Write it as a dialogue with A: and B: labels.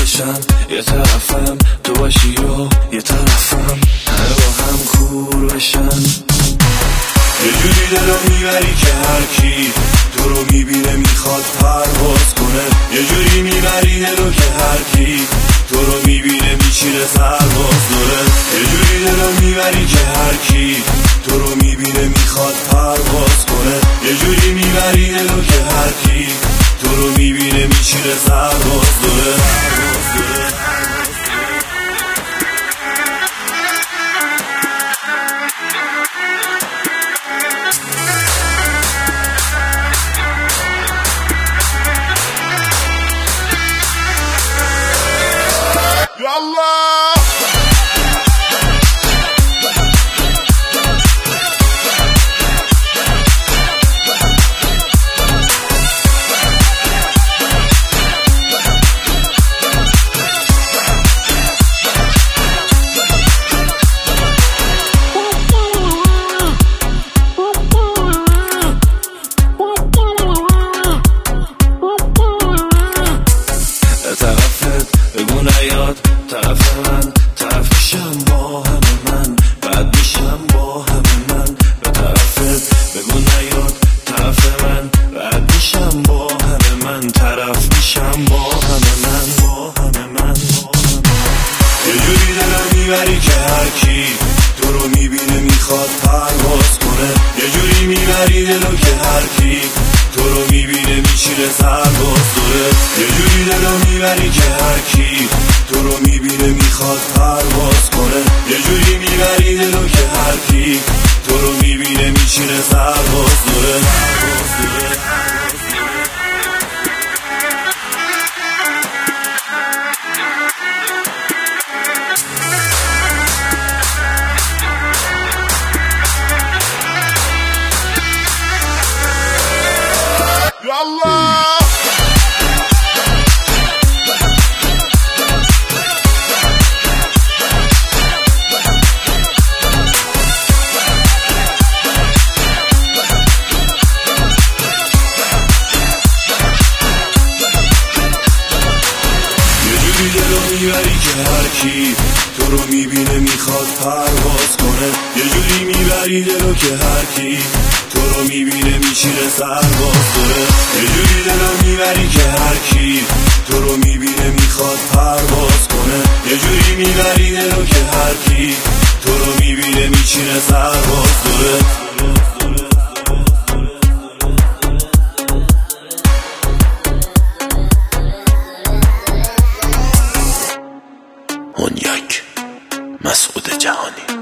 A: بشن، یه طرفم تو باشی و یه طرفم همه با هم کور بشن. یه جوری دلو میبری که هر کی تو رو میبینه میخواد پرواز کنه. یه جوری میبری دلو که هر کی تو رو میبینه میشینه سرباز داره. یه جوری دلو میبری که هر کی تو رو میبینه میخواد پرواز کنه. یه جوری میبری دلو که هر کی تو رو میبینه میشینه سرباز داره. طرفت بگو نیاد طرف من، طرف میشم با همه من، بعد میشم با همه من. به طرفت بگو نیاد طرف من، بعد میشم با همه من، طرف میشم با همه من، با همه من. یه جوری دلم میبری که هر کی تو رو میبینه میخواد پرواز کنه. یه جوری میبری دلو که هر کی تو رو میبینه میشینه سرباز داره. یه جوری دلو میبری که هر کی تو رو میبینه میخواد پرواز کنه. یه جوری میبری دلو که هر کی تو رو میبینه میشینه سرباز داره. میبری که هر کی تو رو میبینه میخواد پرواز کنه. یه جوری میبری دلو که هر کی تو رو میبینه میشینه سرباز داره. یه جوری دلو میبری که هر کی تو رو میبینه میخواد پرواز کنه. یه جوری میبری دلو که هر کی تو رو میبینه میشینه سرباز داره.
B: مسعود جهانی.